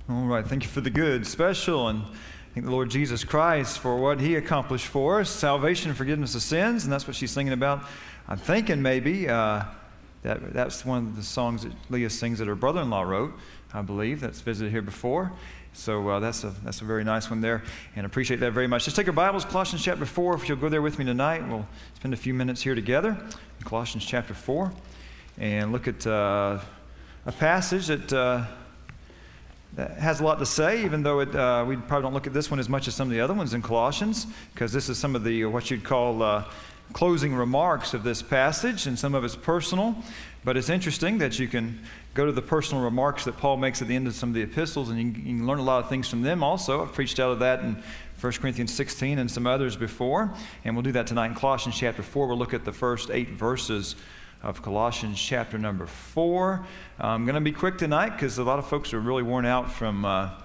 All right, thank you for the good, special, and thank the Lord Jesus Christ for what He accomplished for us, salvation and forgiveness of sins, and that's what she's singing about. I'm thinking maybe that's one of the songs that Leah sings that her brother-in-law wrote, I believe, that's visited here before. So that's a very nice one there, and appreciate that very much. Just take your Bibles, Colossians chapter 4, if you'll go there with me tonight. We'll spend a few minutes here together in Colossians chapter 4, and look at a passage that has a lot to say, even though we probably don't look at this one as much as some of the other ones in Colossians, because this is some of the what you'd call closing remarks of this passage, and some of it's personal. But it's interesting that you can go to the personal remarks that Paul makes at the end of some of the epistles, and you can learn a lot of things from them also. I've preached out of that in 1 Corinthians 16 and some others before, and we'll do that tonight in Colossians chapter 4. We'll look at the first 8 verses of Colossians chapter number 4. I'm going to be quick tonight because a lot of folks are really worn out from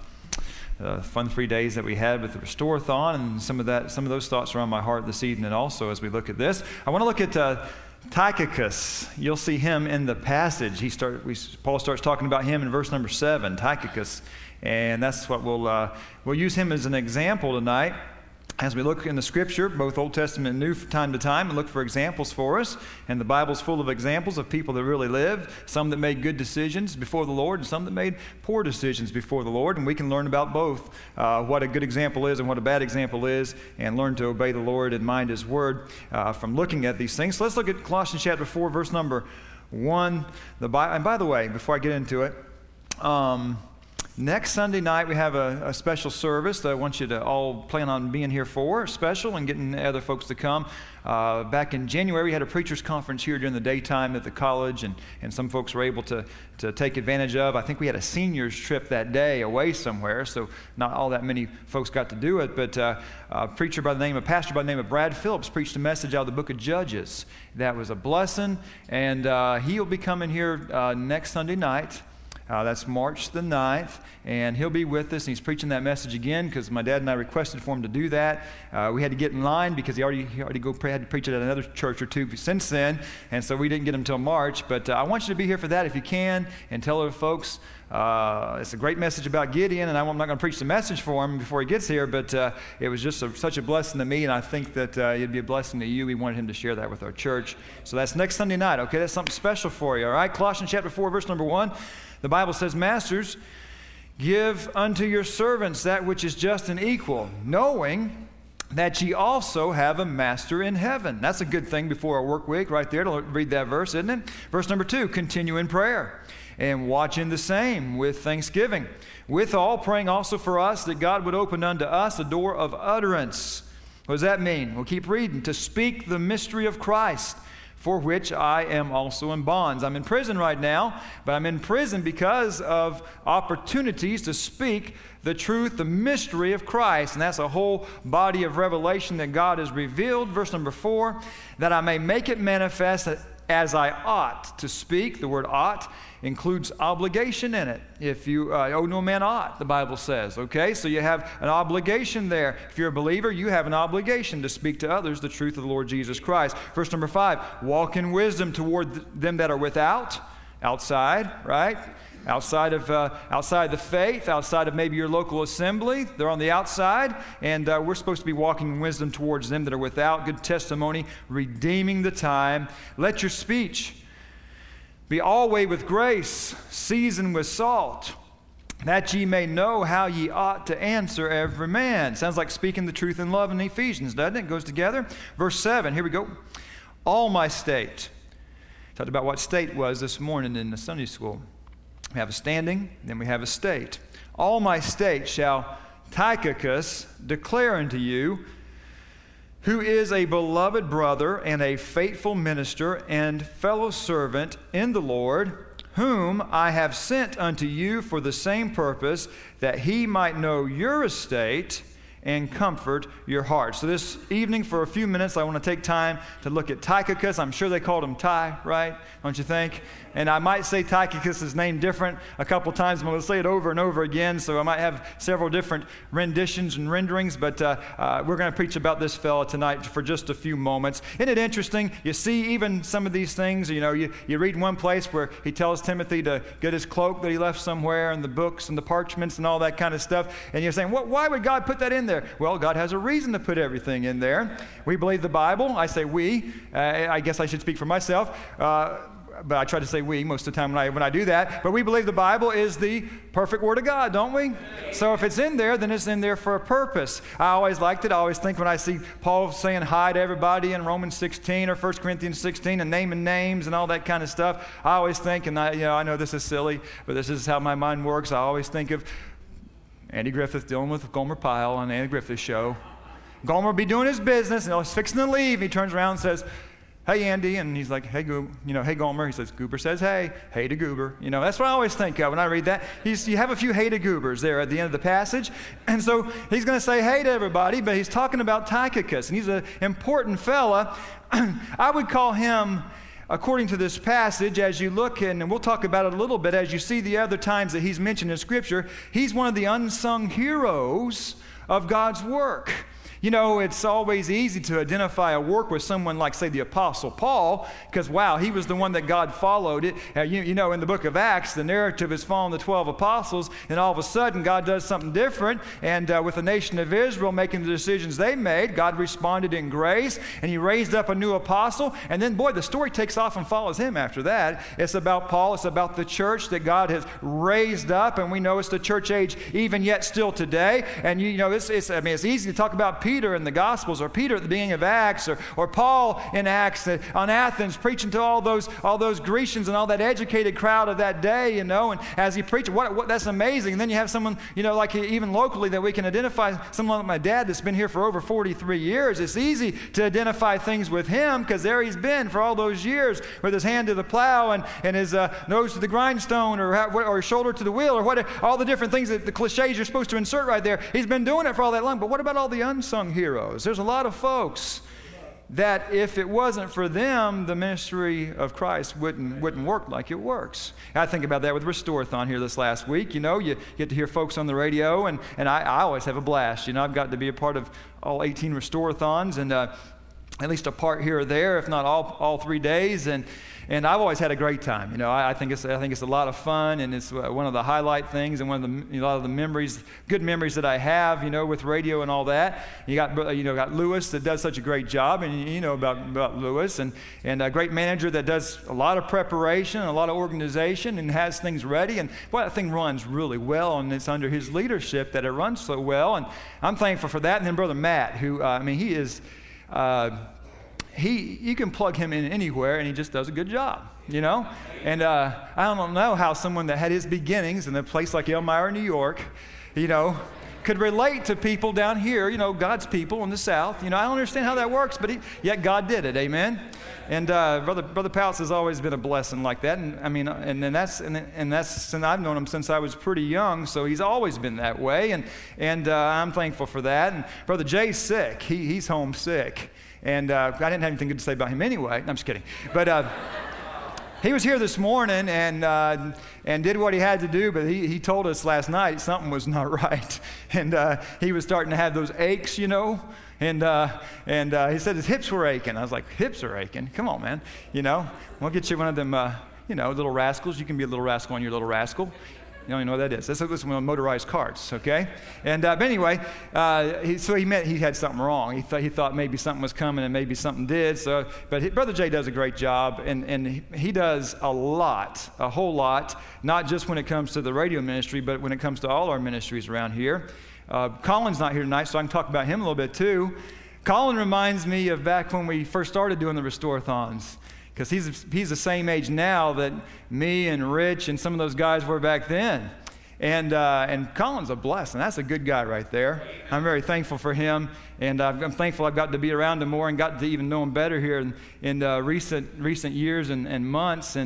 fun 3 days that we had with the Restore-a-thon, and some of those thoughts are on my heart this evening also as we look at this. I want to look at Tychicus. You'll see him in the passage. Paul starts talking about him in verse number 7, Tychicus, and that's what we'll use him as an example tonight as we look in the Scripture, both Old Testament and New, from time to time, and look for examples for us. And the Bible's full of examples of people that really lived, some that made good decisions before the Lord, and some that made poor decisions before the Lord. And we can learn about both, what a good example is and what a bad example is, and learn to obey the Lord and mind His Word from looking at these things. So let's look at Colossians chapter 4, verse number 1. And by the way, before I get into it, next Sunday night, we have a special service that I want you to all plan on being here for, special, and getting other folks to come. Back in January, we had a preacher's conference here during the daytime at the college, and some folks were able to take advantage of. I think we had a seniors trip that day away somewhere, so not all that many folks got to do it, but a pastor by the name of Brad Phillips preached a message out of the book of Judges. That was a blessing, and he'll be coming here next Sunday night. That's March the 9th, and he'll be with us, and he's preaching that message again because my dad and I requested for him to do that. We had to get in line because he already had to preach it at another church or two since then, and so we didn't get him until March. But I want you to be here for that if you can, and tell other folks. It's a great message about Gideon, and I'm not going to preach the message for him before he gets here, but it was just such a blessing to me, and I think that it'd be a blessing to you. We wanted him to share that with our church. So that's next Sunday night, okay? That's something special for you, all right? Colossians chapter 4, verse number 1. The Bible says, "Masters, give unto your servants that which is just and equal, knowing that ye also have a master in heaven." That's a good thing before our work week right there to read that verse, isn't it? Verse number 2, "Continue in prayer, and watch in the same with thanksgiving. Withal, praying also for us that God would open unto us a door of utterance." What does that mean? We'll keep reading. "To speak the mystery of Christ, for which I am also in bonds." I'm in prison right now, but I'm in prison because of opportunities to speak the truth, the mystery of Christ. And that's a whole body of revelation that God has revealed. Verse number 4, "That I may make it manifest as I ought to speak." The word ought includes obligation in it. If you owe no man ought, the Bible says, okay? So you have an obligation there. If you're a believer, you have an obligation to speak to others the truth of the Lord Jesus Christ. Verse number 5, "Walk in wisdom toward them that are without," outside, right? Outside the faith, outside of maybe your local assembly. They're on the outside, and we're supposed to be walking in wisdom towards them that are without. Good testimony, redeeming the time. "Let your speech be always with grace, seasoned with salt, that ye may know how ye ought to answer every man." Sounds like speaking the truth in love in Ephesians, doesn't it? It goes together. Verse 7, here we go. "All my state." Talked about what state was this morning in the Sunday school. We have a standing, then we have a state. "All my state shall Tychicus declare unto you, who is a beloved brother and a faithful minister and fellow servant in the Lord, whom I have sent unto you for the same purpose, that he might know your estate and comfort your heart. So this evening, for a few minutes, I want to take time to look at Tychicus. I'm sure they called him Ty, right? Don't you think? And I might say Tychicus' name different a couple times. I'm going to say it over and over again, so I might have several different renditions and renderings, but we're going to preach about this fella tonight for just a few moments. Isn't it interesting? You see even some of these things, you read one place where he tells Timothy to get his cloak that he left somewhere and the books and the parchments and all that kind of stuff, and you're saying, why would God put that in there? Well, God has a reason to put everything in there. We believe the Bible. I say we. I guess I should speak for myself. But I try to say we most of the time when I do that. But we believe the Bible is the perfect Word of God, don't we? So if it's in there, then it's in there for a purpose. I always liked it. I always think when I see Paul saying hi to everybody in Romans 16 or 1 Corinthians 16 and naming names and all that kind of stuff, I always think, and I know this is silly, but this is how my mind works. I always think of Andy Griffith dealing with Gomer Pyle on the Andy Griffith show. Gomer will be doing his business, and he's fixing to leave. He turns around and says, "Hey, Andy," and he's like, "Hey, hey, Gomer." He says, "Goober says, hey to Goober." That's what I always think of when I read that. You have a few hey to Goobers there at the end of the passage. And so he's going to say hey to everybody, but he's talking about Tychicus, and he's an important fella. I would call him, according to this passage, as you look in, and we'll talk about it a little bit, as you see the other times that he's mentioned in Scripture, he's one of the unsung heroes of God's work. It's always easy to identify a work with someone like, say, the Apostle Paul, because, wow, he was the one that God followed it. In the book of Acts, the narrative is following the 12 apostles, and all of a sudden, God does something different, and with the nation of Israel making the decisions they made, God responded in grace, and he raised up a new apostle, and then, boy, the story takes off and follows him after that. It's about Paul. It's about the church that God has raised up, and we know it's the church age even yet still today, and, it's easy to talk about Peter in the Gospels, or Peter at the beginning of Acts, or Paul in Acts on Athens preaching to all those Grecians and all that educated crowd of that day, and as he preached, what that's amazing. And then you have someone, like even locally that we can identify, someone like my dad that's been here for over 43 years. It's easy to identify things with him because there he's been for all those years with his hand to the plow and his nose to the grindstone or shoulder to the wheel or whatever, all the different things that the cliches you're supposed to insert right there. He's been doing it for all that long. But what about all the unsung heroes? There's a lot of folks that if it wasn't for them, the ministry of Christ wouldn't work like it works. I think about that with Restorathon here this last week. You get to hear folks on the radio, and I always have a blast. I've got to be a part of all 18 Restorathons, and at least a part here or there, if not all 3 days, and I've always had a great time. I think it's a lot of fun, and it's one of the highlight things, and a lot of the memories, good memories that I have, with radio and all that. You got Lewis that does such a great job, and you know about Lewis, and a great manager that does a lot of preparation, and a lot of organization, and has things ready, and boy, that thing runs really well, and it's under his leadership that it runs so well, and I'm thankful for that. And then Brother Matt, who he is. You can plug him in anywhere, and he just does a good job, And I don't know how someone that had his beginnings in a place like Elmira, New York, could relate to people down here, God's people in the South. I don't understand how that works, but yet God did it, amen? And Brother Pouts has always been a blessing like that, and that's and I've known him since I was pretty young, so he's always been that way, and I'm thankful for that. And Brother Jay's sick; he's homesick, and I didn't have anything good to say about him anyway. No, I'm just kidding, but. He was here this morning and did what he had to do, but he told us last night something was not right, and he was starting to have those aches, and he said his hips were aching. I was like, hips are aching? Come on, man, we'll get you one of them, little rascals. You can be a little rascal on your little rascal. You don't even know what that is. That's one of motorized carts, okay? And but anyway, he meant he had something wrong. He thought maybe something was coming and maybe something did. But Brother Jay does a great job, and he does a whole lot, not just when it comes to the radio ministry, but when it comes to all our ministries around here. Colin's not here tonight, so I can talk about him a little bit too. Colin reminds me of back when we first started doing the Restorathons. Because he's the same age now that me and Rich and some of those guys were back then. And Colin's a blessing. That's a good guy right there. I'm very thankful for him. And I'm thankful I've got to be around him more and got to even know him better here in recent years and months. And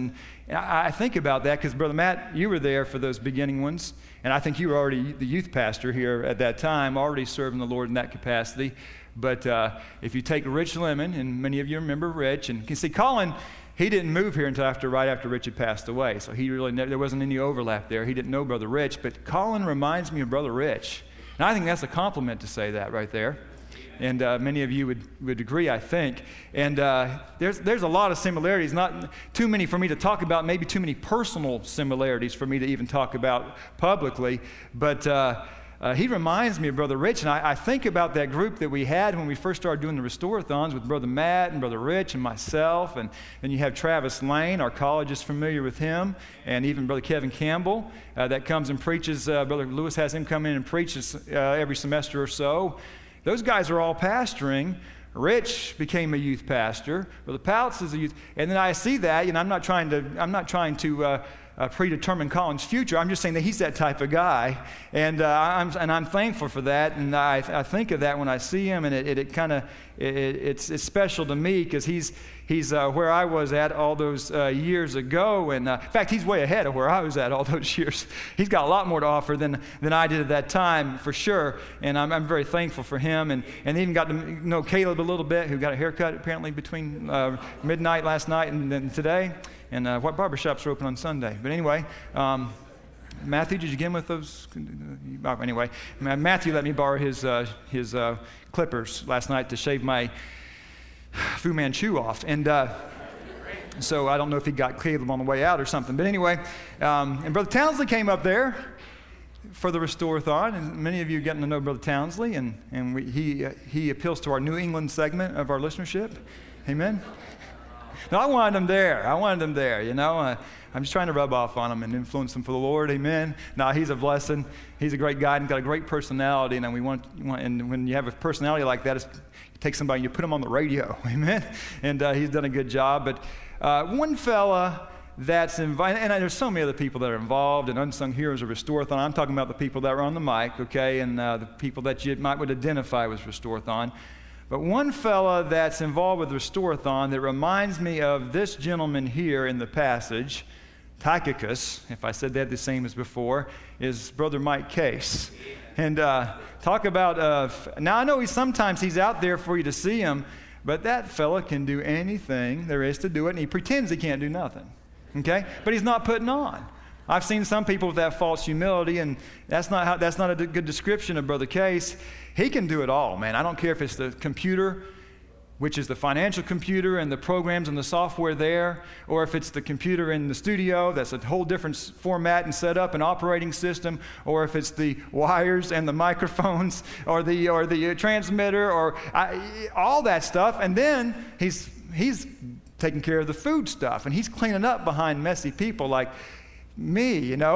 And I think about that because, Brother Matt, you were there for those beginning ones, and I think you were already the youth pastor here at that time, already serving the Lord in that capacity. But if you take Rich Lemon, and many of you remember Rich, and you can see Colin, he didn't move here until right after Rich had passed away, so there wasn't any overlap there. He didn't know Brother Rich, but Colin reminds me of Brother Rich. And I think that's a compliment to say that right there. And many of you would agree, I think. And there's a lot of similarities, not too many for me to talk about, maybe too many personal similarities for me to even talk about publicly. But he reminds me of Brother Rich, and I think about that group that we had when we first started doing the Restore-a-thons with Brother Matt and Brother Rich and myself, and you have Travis Lane, our college is familiar with him, and even Brother Kevin Campbell that comes and preaches. Brother Lewis has him come in and preaches every semester or so. Those guys are all pastoring. Rich became a youth pastor. Brother Pouts is a youth, and then I see that. I'm not trying to predetermine Colin's future. I'm just saying that he's that type of guy, and I'm thankful for that. And I think of that when I see him, and it's special to me because he's where I was at all those years ago, and in fact, he's way ahead of where I was at all those years. He's got a lot more to offer than I did at that time, for sure, and I'm very thankful for him, and even got to know Caleb a little bit, who got a haircut apparently between midnight last night and today, and what barbershops are open on Sunday. But anyway, Matthew, did you get him with those? Anyway, Matthew let me borrow his clippers last night to shave my Fu Manchu off, and so I don't know if he got Caleb on the way out or something. But anyway, and Brother Townsley came up there for the Restore-a-thon, and many of you are getting to know Brother Townsley, and he appeals to our New England segment of our listenership. Amen. No, I wanted him there. I'm just trying to rub off on him and influence him for the Lord. Amen. No, he's a blessing. He's a great guy and got a great personality. And and when you have a personality like that, you take somebody and you put him on the radio. Amen. And he's done a good job. But one fella that's invited, and there's so many other people that are involved in Unsung Heroes of Restore-a-thon. I'm talking about the people that were on the mic, okay, and the people that you would identify with Restore-a-thon. But one fella that's involved with Restore-a-thon that reminds me of this gentleman here in the passage, Tychicus, if I said that the same as before, is Brother Mike Case. And talk about, now I know sometimes he's out there for you to see him, but that fella can do anything there is to do it, and he pretends he can't do nothing, okay? But he's not putting on. I've seen some people with that false humility, and that's not a good description of Brother Case. He can do it all, man. I don't care if it's the computer, which is the financial computer and the programs and the software there, or if it's the computer in the studio, that's a whole different format and setup and operating system, or if it's the wires and the microphones or the transmitter or all that stuff. And then he's taking care of the food stuff, and he's cleaning up behind messy people like me, and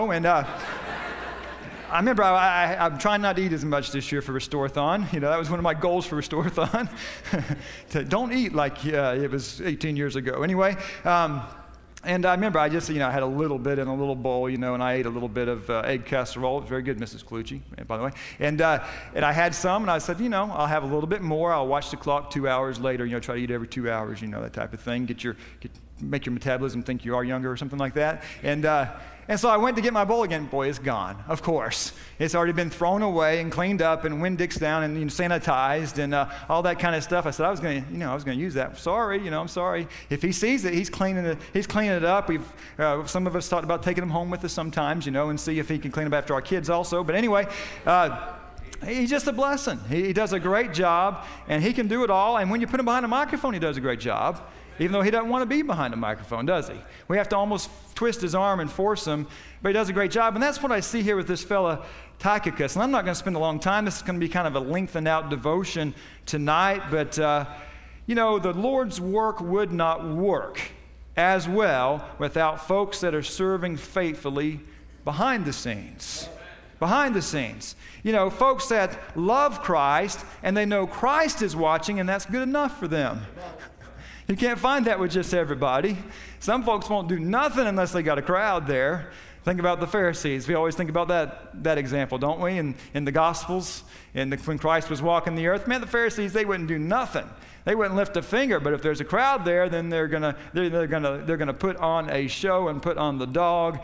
I remember I'm trying not to eat as much this year for Restore-a-thon. That was one of my goals for Restore-a-thon. Don't eat like it was 18 years ago. Anyway, and I remember I just, I had a little bit in a little bowl, and I ate a little bit of egg casserole. It was very good, Mrs. Clucci, by the way. And I had some, and I said, I'll have a little bit more. I'll watch the clock 2 hours later, try to eat every 2 hours, that type of thing. Make your metabolism think you are younger or something like that. And so I went to get my bowl again. Boy, it's gone, of course. It's already been thrown away and cleaned up and Winn-Dixed down and sanitized and all that kind of stuff. I said I was going to use that. Sorry, I'm sorry. If he sees it, he's cleaning it up. Some of us thought about taking him home with us sometimes, and see if he can clean up after our kids also. But anyway, he's just a blessing. He does a great job, and he can do it all. And when you put him behind a microphone, he does a great job. Even though he doesn't want to be behind a microphone, does he? We have to almost twist his arm and force him, but he does a great job. And that's what I see here with this fella, Tychicus. And I'm not going to spend a long time. This is going to be kind of a lengthened out devotion tonight. But, the Lord's work would not work as well without folks that are serving faithfully behind the scenes. Behind the scenes. Folks that love Christ and they know Christ is watching, and that's good enough for them. You can't find that with just everybody. Some folks won't do nothing unless they got a crowd there. Think about the Pharisees. We always think about that example, don't we? In the Gospels, when Christ was walking the earth, man, the Pharisees, they wouldn't do nothing. They wouldn't lift a finger. But if there's a crowd there, then they're gonna put on a show and put on the dog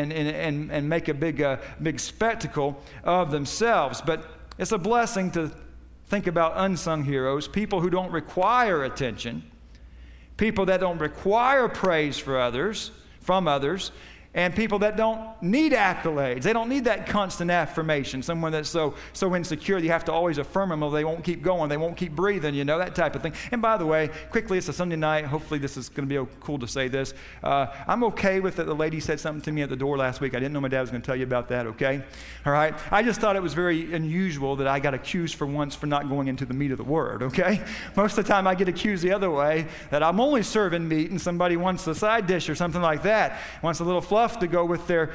and make a big spectacle of themselves. But it's a blessing to think about unsung heroes, people who don't require attention, people that don't require praise from others, and people that don't need accolades. They don't need that constant affirmation. Someone that's so insecure, you have to always affirm them or they won't keep going, they won't keep breathing, that type of thing. And by the way, quickly, it's a Sunday night. Hopefully this is going to be cool to say this. I'm okay with it. The lady said something to me at the door last week. I didn't know my dad was going to tell you about that, okay? All right? I just thought it was very unusual that I got accused for once for not going into the meat of the word, okay? Most of the time I get accused the other way, that I'm only serving meat and somebody wants a side dish or something like that, wants a little fluff to go with their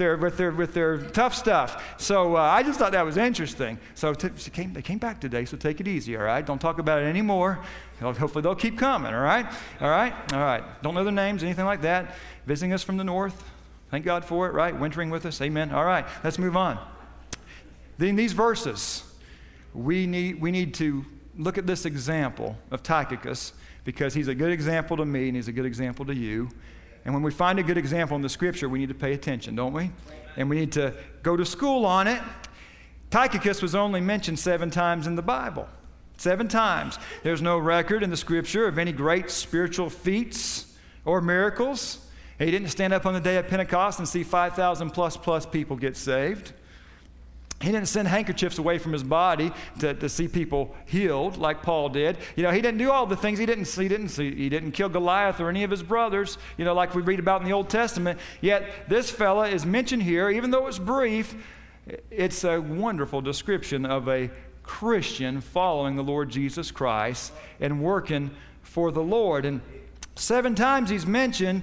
tough stuff. So I just thought that was interesting. So they came back today, so take it easy, all right? Don't talk about it anymore. Hopefully they'll keep coming, all right? All right. Don't know their names, anything like that. Visiting us from the north. Thank God for it, right? Wintering with us, amen. All right, let's move on. In these verses, we need to look at this example of Tychicus because he's a good example to me and he's a good example to you. And when we find a good example in the Scripture, we need to pay attention, don't we? And we need to go to school on it. Tychicus was only mentioned 7 times in the Bible. 7 times. There's no record in the Scripture of any great spiritual feats or miracles. He didn't stand up on the day of Pentecost and see 5,000 plus people get saved. He didn't send handkerchiefs away from his body to see people healed like Paul did. He didn't do all the things. He didn't kill Goliath or any of his brothers, like we read about in the Old Testament. Yet this fella is mentioned here, even though it's brief. It's a wonderful description of a Christian following the Lord Jesus Christ and working for the Lord. And 7 times he's mentioned,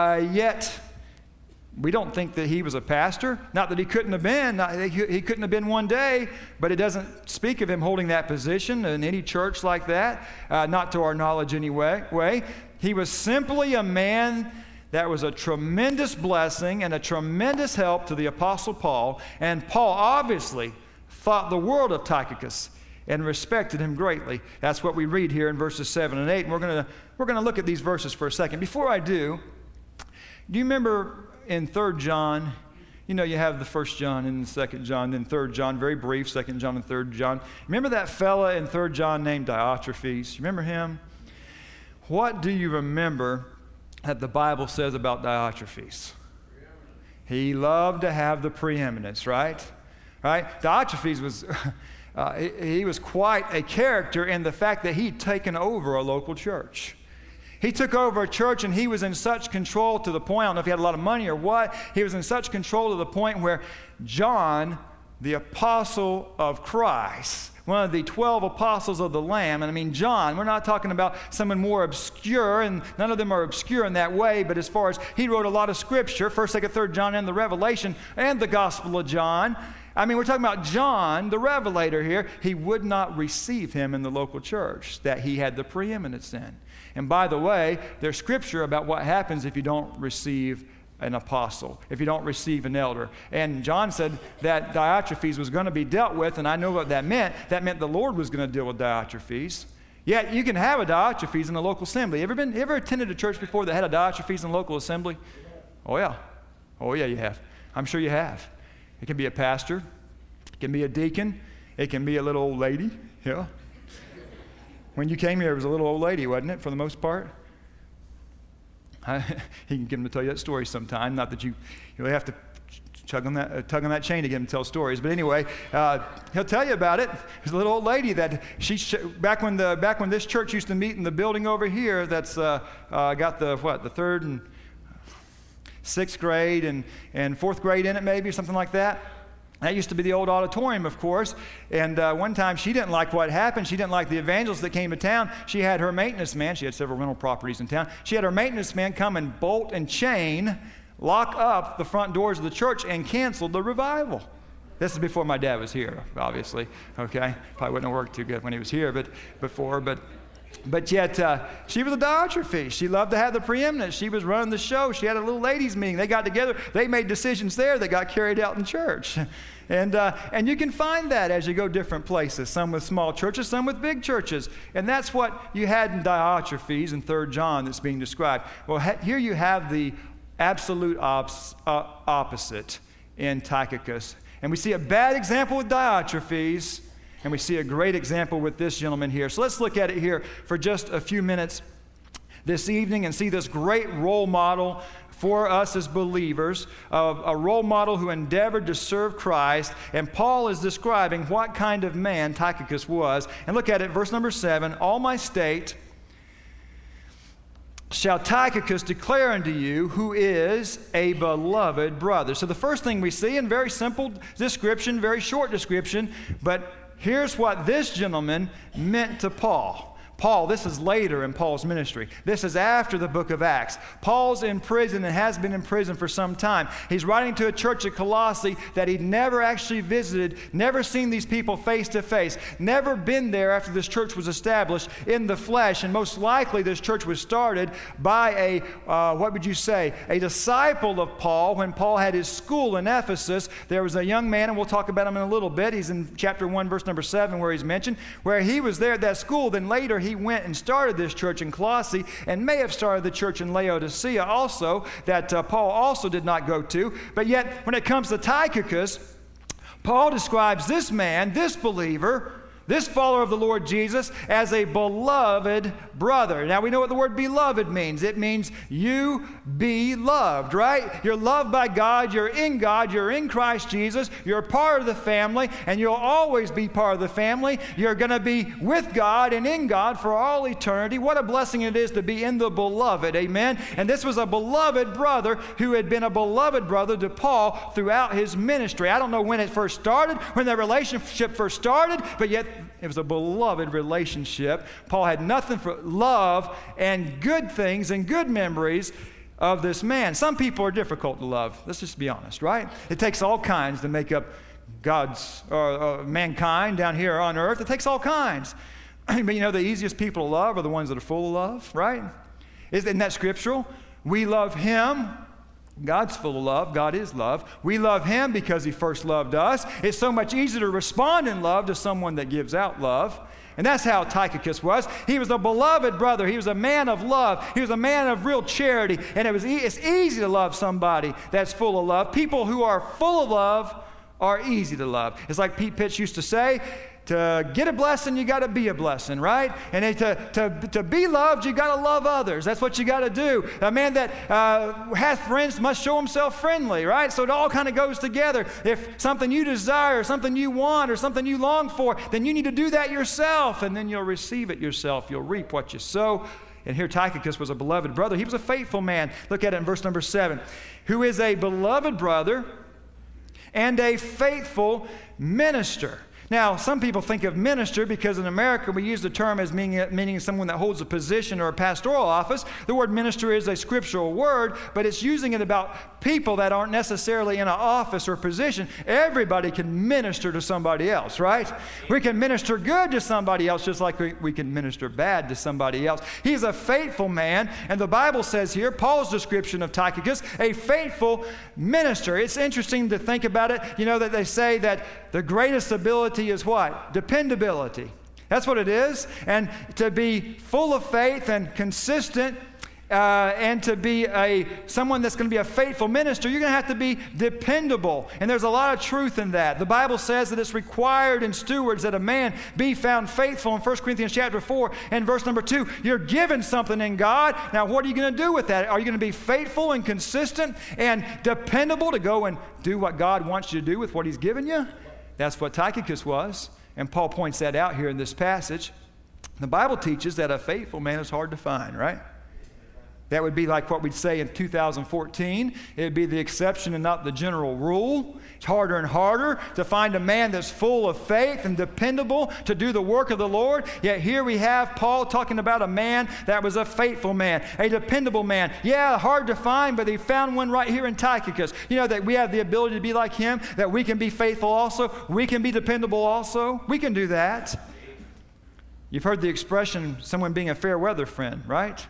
yet we don't think that he was a pastor. Not that he couldn't have been. He couldn't have been one day, but it doesn't speak of him holding that position in any church like that, not to our knowledge anyway. He was simply a man that was a tremendous blessing and a tremendous help to the Apostle Paul. And Paul obviously thought the world of Tychicus and respected him greatly. That's what we read here in verses 7 and 8. And we're going to look at these verses for a second. Before I do you remember in 3 John, you have the 1 John and the 2 John, then 3 John, very brief, 2 John and 3 John. Remember that fella in 3 John named Diotrephes? You remember him? What do you remember that the Bible says about Diotrephes? He loved to have the preeminence, right? Diotrephes was, he was quite a character in the fact that he'd taken over a local church. He took over a church and he was in such control to the point, I don't know if he had a lot of money or what, he was in such control to the point where John, the apostle of Christ, one of the 12 apostles of the Lamb, and I mean John, we're not talking about someone more obscure, and none of them are obscure in that way, but as far as he wrote a lot of scripture, 1st, 2nd, 3rd John and the Revelation and the Gospel of John. I mean, we're talking about John, the Revelator here. He would not receive him in the local church that he had the preeminence in. And by the way, there's scripture about what happens if you don't receive an apostle, if you don't receive an elder. And John said that Diotrephes was going to be dealt with, and I know what that meant. That meant the Lord was going to deal with Diotrephes. Yet you can have a Diotrephes in the local assembly. Ever attended a church before that had a Diotrephes in the local assembly? Oh yeah, you have. I'm sure you have. It can be a pastor, it can be a deacon, it can be a little old lady, yeah. When you came here, it was a little old lady, wasn't it, for the most part? He can get him to tell you that story sometime. Not that you really have to tug on that chain to get him to tell stories. But anyway, he'll tell you about it. There's a little old lady that back when this church used to meet in the building over here. That's got the 3rd and 6th grade and 4th grade in it, maybe something like that. That used to be the old auditorium, of course, and one time she didn't like what happened. She didn't like the evangelist that came to town. She had her maintenance man, she had several rental properties in town, she had her maintenance man come and bolt and chain, lock up the front doors of the church and cancel the revival. This is before my dad was here, obviously, okay? Probably wouldn't have worked too good when he was here, but But yet, she was a Diotrephes. She loved to have the preeminence. She was running the show. She had a little ladies' meeting. They got together. They made decisions there that got carried out in church. And you can find that as you go different places, some with small churches, some with big churches. And that's what you had in Diotrephes in 3 John that's being described. Well, here you have the absolute opposite in Tychicus. And we see a bad example with Diotrephes, and we see a great example with this gentleman here. So let's look at it here for just a few minutes this evening and see this great role model for us as believers, of a role model who endeavored to serve Christ. And Paul is describing what kind of man Tychicus was. And look at it, verse number 7. All my state shall Tychicus declare unto you, who is a beloved brother. So the first thing we see, in very simple description, very short description, but here's what this gentleman meant to Paul. Paul, this is later in Paul's ministry. This is after the book of Acts. Paul's in prison and has been in prison for some time. He's writing to a church at Colossae that he'd never actually visited, never seen these people face to face, never been there after this church was established in the flesh. And most likely this church was started by a disciple of Paul. When Paul had his school in Ephesus, there was a young man, and we'll talk about him in a little bit. He's in chapter 1, verse number 7, where he's mentioned, where he was there at that school. Then later he went and started this church in Colossae, and may have started the church in Laodicea also, that Paul also did not go to. But yet, when it comes to Tychicus, Paul describes this man, this believer, this follower of the Lord Jesus, as a beloved brother. Now, we know what the word beloved means. It means you be loved, right? You're loved by God. You're in Christ Jesus. You're a part of the family, and you'll always be part of the family. You're going to be with God and in God for all eternity. What a blessing it is to be in the beloved, amen? And this was a beloved brother who had been a beloved brother to Paul throughout his ministry. I don't know when it first started, when the relationship first started, but yet it was a beloved relationship. Paul had nothing for love and good things and good memories of this man. Some people are difficult to love. Let's just be honest, right? It takes all kinds to make up God's mankind down here on earth. It takes all kinds. But you know, the easiest people to love are the ones that are full of love, right? Isn't that scriptural? We love Him. God's full of love. God is love. We love Him because He first loved us. It's so much easier to respond in love to someone that gives out love. And that's how Tychicus was. He was a beloved brother. He was a man of love. He was a man of real charity. And it's easy to love somebody that's full of love. People who are full of love are easy to love. It's like Pete Pitts used to say, to get a blessing, you got to be a blessing, right? And to be loved, you got to love others. That's what you got to do. A man that hath friends must show himself friendly, right? So it all kind of goes together. If something you desire, something you want, or something you long for, then you need to do that yourself, and then you'll receive it yourself. You'll reap what you sow. And here Tychicus was a beloved brother. He was a faithful man. Look at it in verse number 7. Who is a beloved brother and a faithful minister. Now, some people think of minister because in America we use the term as meaning someone that holds a position or a pastoral office. The word minister is a scriptural word, but it's using it about people that aren't necessarily in an office or position. Everybody can minister to somebody else, right? We can minister good to somebody else just like we can minister bad to somebody else. He's a faithful man, and the Bible says here, Paul's description of Tychicus, a faithful minister. It's interesting to think about it. You know that they say that the greatest ability is what? Dependability. That's what it is. And to be full of faith and consistent and to be someone that's going to be a faithful minister, you're going to have to be dependable. And there's a lot of truth in that. The Bible says that it's required in stewards that a man be found faithful in 1 Corinthians chapter 4 and verse number 2. You're given something in God. Now, what are you going to do with that? Are you going to be faithful and consistent and dependable to go and do what God wants you to do with what He's given you? That's what Tychicus was, and Paul points that out here in this passage. The Bible teaches that a faithful man is hard to find, right? That would be like what we'd say in 2014. It would be the exception and not the general rule. It's harder and harder to find a man that's full of faith and dependable to do the work of the Lord. Yet here we have Paul talking about a man that was a faithful man, a dependable man. Yeah, hard to find, but he found one right here in Tychicus. You know that we have the ability to be like him, that we can be faithful also. We can be dependable also. We can do that. You've heard the expression, someone being a fair weather friend, right?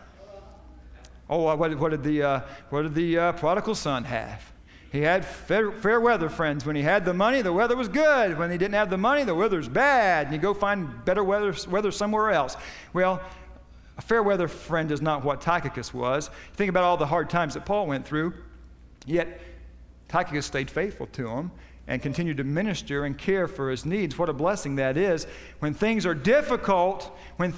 Oh, what did the prodigal son have? He had fair weather friends. When he had the money, the weather was good. When he didn't have the money, the weather's bad. And you go find better weather somewhere else. Well, a fair weather friend is not what Tychicus was. Think about all the hard times that Paul went through. Yet Tychicus stayed faithful to him and continued to minister and care for his needs. What a blessing that is. When things are difficult, when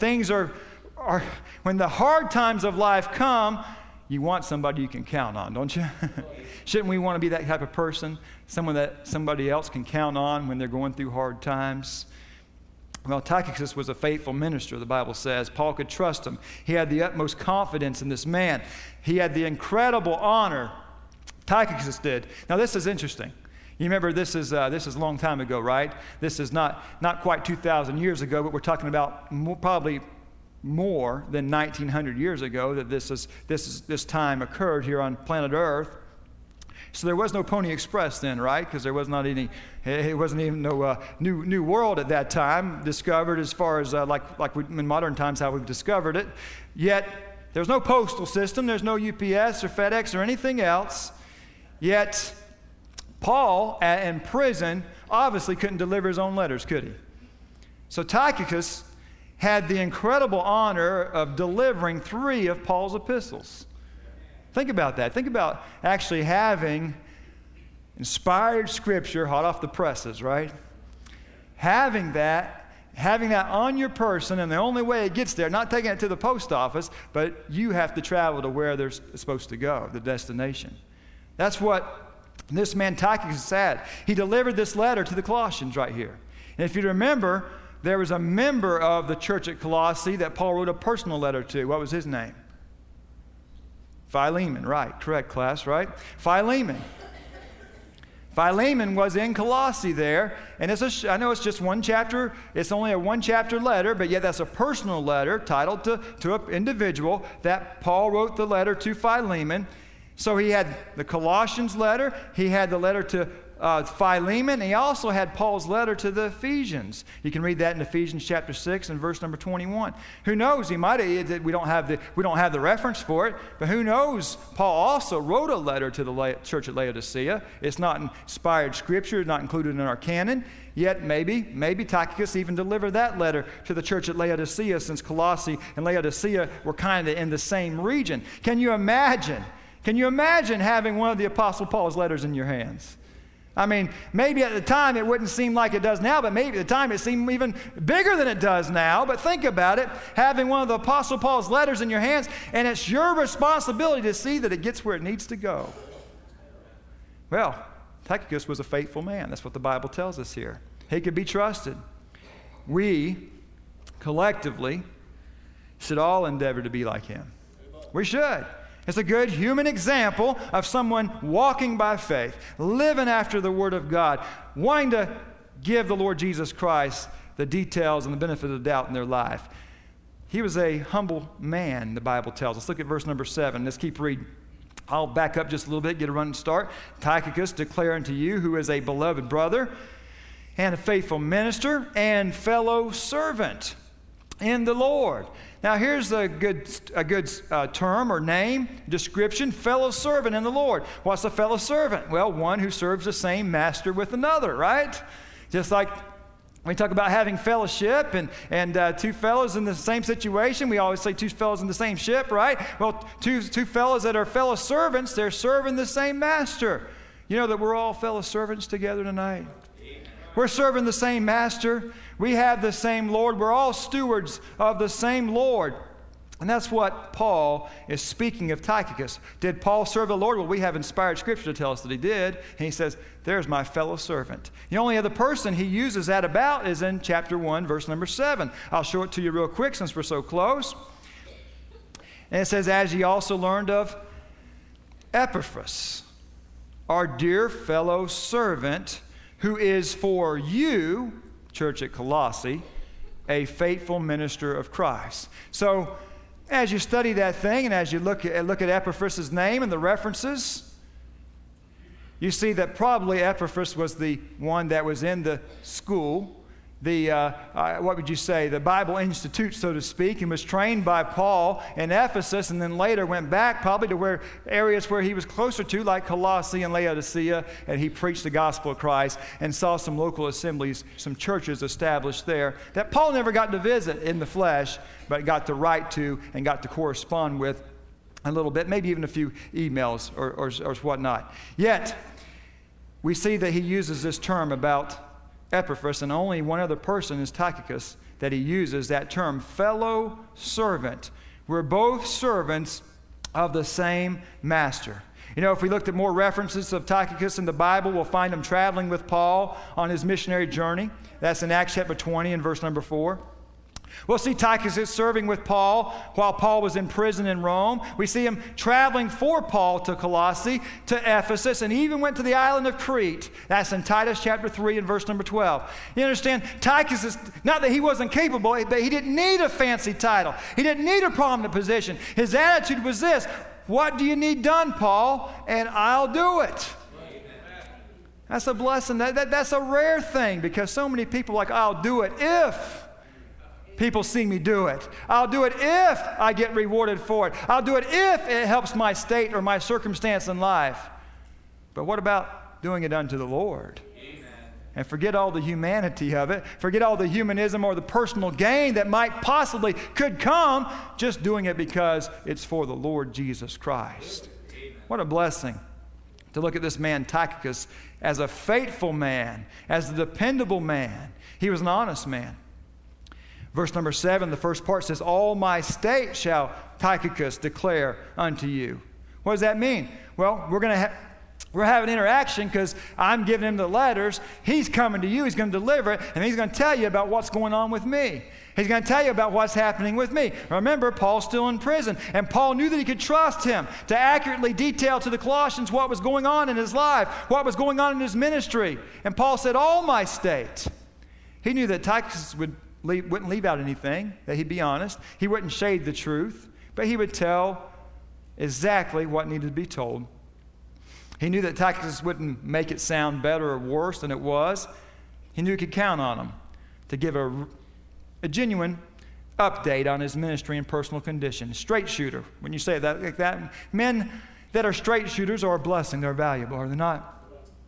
the hard times of life come, you want somebody you can count on, don't you? Shouldn't we want to be that type of person? Someone that somebody else can count on when they're going through hard times? Well, Tychicus was a faithful minister, the Bible says. Paul could trust him. He had the utmost confidence in this man. He had the incredible honor. Tychicus did. Now, this is interesting. You remember this is a long time ago, right? This is not quite 2,000 years ago, but we're talking about probably more than 1,900 years ago that this time occurred here on planet Earth. So there was no Pony Express then, right? Because there was not any. It wasn't even no new world at that time discovered as far as in modern times how we've discovered it. Yet there's no postal system. There's no UPS or FedEx or anything else. Yet Paul in prison obviously couldn't deliver his own letters, could he? So Tychicus had the incredible honor of delivering 3 of Paul's epistles. Think about that. Think about actually having inspired scripture hot off the presses, right? Having that on your person, and the only way it gets there, not taking it to the post office, but you have to travel to where they're supposed to go, the destination. That's what this man Tychicus had. He delivered this letter to the Colossians right here. And if you remember, there was a member of the church at Colossae that Paul wrote a personal letter to. What was his name? Philemon, right. Correct, class, right? Philemon. Philemon was in Colossae there, and I know it's just one chapter. It's only a one-chapter letter, but yet that's a personal letter titled to an individual that Paul wrote the letter to Philemon. So he had the Colossians letter, he had the letter to Philemon, and he also had Paul's letter to the Ephesians. You can read that in Ephesians chapter 6 and verse number 21. Who knows? He might have. We don't have the reference for it, but who knows? Paul also wrote a letter to the church at Laodicea. It's not inspired scripture, not included in our canon. Yet maybe Tychicus even delivered that letter to the church at Laodicea, since Colossae and Laodicea were kind of in the same region. Can you imagine having one of the Apostle Paul's letters in your hands? I mean, maybe at the time it wouldn't seem like it does now, but maybe at the time it seemed even bigger than it does now. But think about it, having one of the Apostle Paul's letters in your hands, and it's your responsibility to see that it gets where it needs to go. Well, Tychicus was a faithful man. That's what the Bible tells us here. He could be trusted. We, collectively, should all endeavor to be like him. We should. It's a good human example of someone walking by faith, living after the Word of God, wanting to give the Lord Jesus Christ the details and the benefit of the doubt in their life. He was a humble man, the Bible tells us. Look at verse number 7. Let's keep reading. I'll back up just a little bit, get a running start. Tychicus, declare unto you, who is a beloved brother and a faithful minister and fellow servant in the Lord. Now, here's a good term or name, description, fellow servant in the Lord. What's a fellow servant? Well, one who serves the same master with another, right? Just like we talk about having fellowship and two fellows in the same situation. We always say two fellows in the same ship, right? Well, two fellows that are fellow servants, they're serving the same master. You know that we're all fellow servants together tonight? We're serving the same master. We have the same Lord. We're all stewards of the same Lord. And that's what Paul is speaking of Tychicus. Did Paul serve the Lord? Well, we have inspired scripture to tell us that he did. And he says, there's my fellow servant. The only other person he uses that about is in chapter 1, verse number 7. I'll show it to you real quick since we're so close. And it says, as ye also learned of Epaphras, our dear fellow servant, who is for you, church at Colossae, a faithful minister of Christ. So, as you study that thing and as you look at Epaphras' name and the references, you see that probably Epaphras was the one that was in the school what would you say, the Bible Institute, so to speak, and was trained by Paul in Ephesus, and then later went back probably to areas where he was closer to, like Colossae and Laodicea, and he preached the gospel of Christ and saw some local assemblies, some churches established there that Paul never got to visit in the flesh, but got to write to and got to correspond with a little bit, maybe even a few emails or whatnot. Yet, we see that he uses this term about Epaphras, and only one other person is Tychicus that he uses that term, fellow servant. We're both servants of the same master. You know, if we looked at more references of Tychicus in the Bible, we'll find him traveling with Paul on his missionary journey. That's in Acts chapter 20 and verse number 4. We'll see Tychicus serving with Paul while Paul was in prison in Rome. We see him traveling for Paul to Colossae, to Ephesus, and he even went to the island of Crete. That's in Titus chapter 3 and verse number 12. You understand, Tychicus, not that he wasn't capable, but he didn't need a fancy title. He didn't need a prominent position. His attitude was this: what do you need done, Paul? And I'll do it. That's a blessing. That's a rare thing, because so many people are like, I'll do it if people see me do it. I'll do it if I get rewarded for it. I'll do it if it helps my state or my circumstance in life. But what about doing it unto the Lord? Amen. And forget all the humanity of it. Forget all the humanism or the personal gain that could come, just doing it because it's for the Lord Jesus Christ. Amen. What a blessing to look at this man Tychicus as a faithful man, as a dependable man. He was an honest man. Verse number 7, the first part says, all my state shall Tychicus declare unto you. What does that mean? Well, we're having interaction because I'm giving him the letters. He's coming to you. He's going to deliver it, and he's going to tell you about what's going on with me. He's going to tell you about what's happening with me. Remember, Paul's still in prison, and Paul knew that he could trust him to accurately detail to the Colossians what was going on in his life, what was going on in his ministry. And Paul said, all my state. He knew that Tychicus wouldn't leave out anything, that he'd be honest. He wouldn't shade the truth, but he would tell exactly what needed to be told. He knew that Tychicus wouldn't make it sound better or worse than it was. He knew he could count on him to give a genuine update on his ministry and personal condition. Straight shooter. When you say that like that, men that are straight shooters are a blessing. They're valuable, are they not?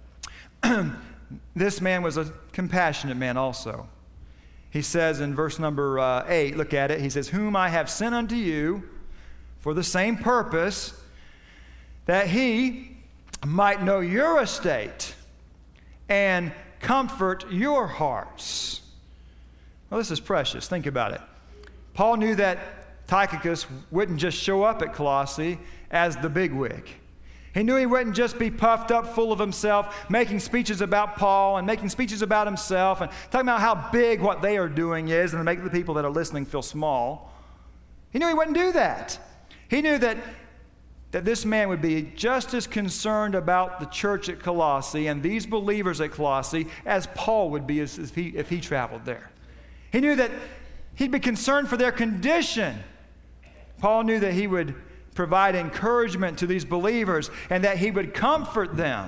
This man was a compassionate man also. He says in verse number 8, look at it. He says, whom I have sent unto you for the same purpose, that he might know your estate and comfort your hearts. Well, this is precious. Think about it. Paul knew that Tychicus wouldn't just show up at Colossae as the bigwig. He knew he wouldn't just be puffed up full of himself, making speeches about Paul and making speeches about himself and talking about how big what they are doing is and to make the people that are listening feel small. He knew he wouldn't do that. He knew that this man would be just as concerned about the church at Colossae and these believers at Colossae as Paul would be if he traveled there. He knew that he'd be concerned for their condition. Paul knew that he would provide encouragement to these believers and that he would comfort them.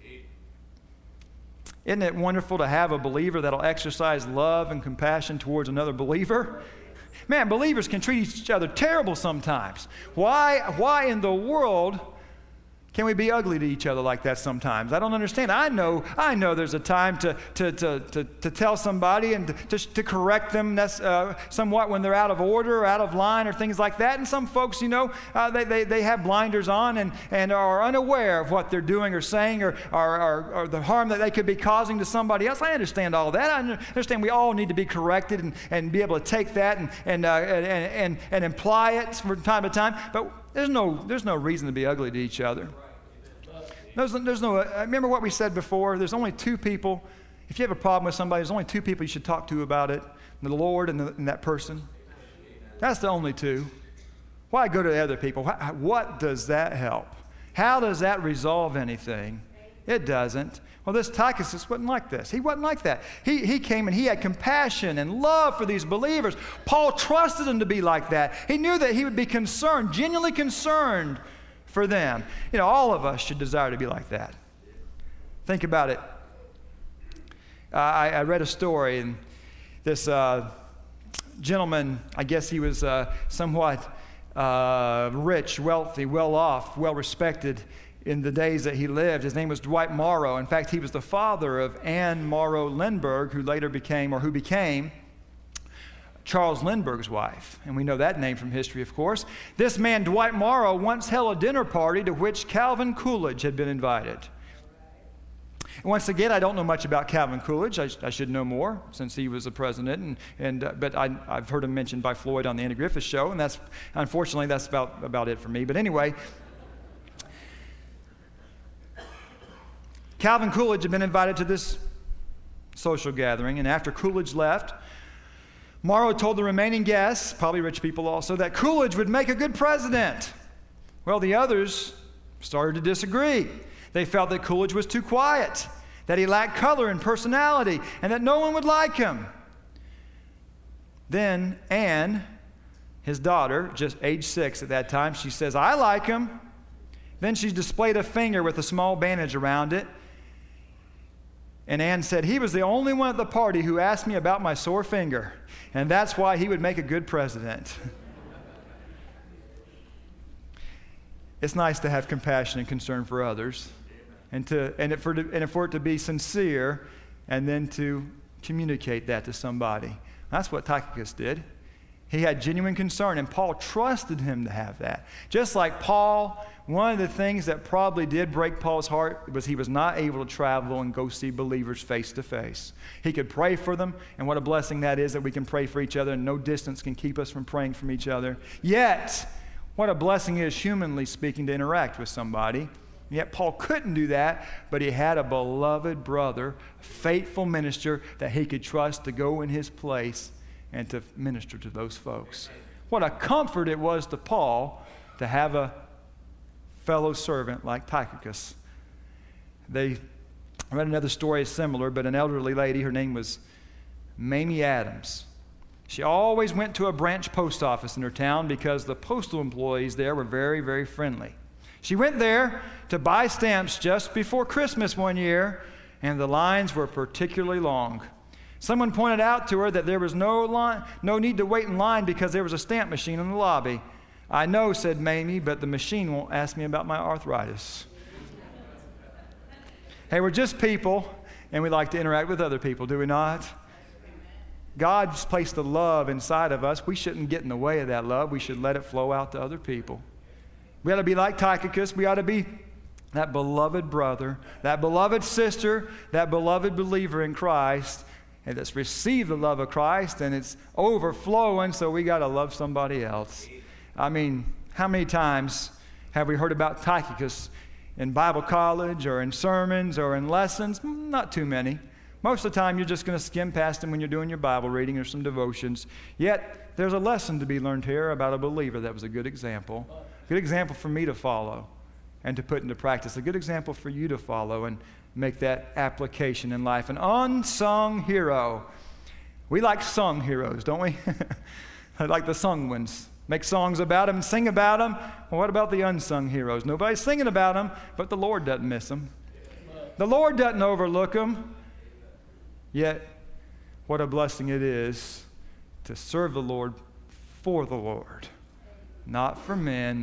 Isn't it wonderful to have a believer that'll exercise love and compassion towards another believer? Man, believers can treat each other terrible sometimes. Why in the world can we be ugly to each other like that sometimes? I don't understand. I know there's a time to tell somebody and to correct them somewhat when they're out of order or out of line or things like that. And some folks, they have blinders on and are unaware of what they're doing or saying or the harm that they could be causing to somebody else. I understand all that. I understand we all need to be corrected and be able to take that and imply it from time to time. But there's no reason to be ugly to each other. Remember what we said before? There's only two people. If you have a problem with somebody, there's only two people you should talk to about it: the Lord and that person. That's the only two. Why go to the other people? What does that help? How does that resolve anything? It doesn't. Well, this Tychicus wasn't like this. He wasn't like that. He came and he had compassion and love for these believers. Paul trusted him to be like that. He knew that he would be concerned, genuinely concerned for them. All of us should desire to be like that. Think about it. I read a story, and this gentleman, I guess he was somewhat rich, wealthy, well-off, well-respected in the days that he lived. His name was Dwight Morrow. In fact, he was the father of Anne Morrow Lindbergh, who became Charles Lindbergh's wife. And we know that name from history, of course. This man, Dwight Morrow, once held a dinner party to which Calvin Coolidge had been invited. And once again, I don't know much about Calvin Coolidge. I should know more since he was the president. But I've heard him mentioned by Floyd on the Andy Griffith Show, and unfortunately that's about it for me. But anyway, Calvin Coolidge had been invited to this social gathering, and after Coolidge left, Morrow told the remaining guests, probably rich people also, that Coolidge would make a good president. Well, the others started to disagree. They felt that Coolidge was too quiet, that he lacked color and personality, and that no one would like him. Then Anne, his daughter, just age 6 at that time, she says, "I like him." Then she displayed a finger with a small bandage around it. And Anne said, "He was the only one at the party who asked me about my sore finger, and that's why he would make a good president." It's nice to have compassion and concern for others, and for it to be sincere, and then to communicate that to somebody. That's what Tychicus did. He had genuine concern, and Paul trusted him to have that. Just like Paul, one of the things that probably did break Paul's heart was he was not able to travel and go see believers face to face. He could pray for them, and what a blessing that is that we can pray for each other, and no distance can keep us from praying for each other. Yet, what a blessing it is, humanly speaking, to interact with somebody. Yet Paul couldn't do that, but he had a beloved brother, a faithful minister that he could trust to go in his place and to minister to those folks. What a comfort it was to Paul to have a fellow servant like Tychicus. I read another story similar, but an elderly lady, her name was Mamie Adams. She always went to a branch post office in her town because the postal employees there were very, very friendly. She went there to buy stamps just before Christmas one year, and the lines were particularly long. Someone pointed out to her that there was no need to wait in line because there was a stamp machine in the lobby. "I know," said Mamie, "but the machine won't ask me about my arthritis." Hey, we're just people, and we like to interact with other people, do we not? God's placed the love inside of us. We shouldn't get in the way of that love. We should let it flow out to other people. We ought to be like Tychicus. We ought to be that beloved brother, that beloved sister, that beloved believer in Christ, and that's received the love of Christ, and it's overflowing, so we got to love somebody else. I mean, how many times have we heard about Tychicus in Bible college or in sermons or in lessons? Not too many. Most of the time, you're just going to skim past them when you're doing your Bible reading or some devotions. Yet, there's a lesson to be learned here about a believer that was a good example. A good example for me to follow and to put into practice. A good example for you to follow and make that application in life. An unsung hero. We like sung heroes, don't we? I like the sung ones. Make songs about them, sing about them. Well, what about the unsung heroes? Nobody's singing about them, but the Lord doesn't miss them. The Lord doesn't overlook them. Yet, what a blessing it is to serve the Lord for the Lord, not for men.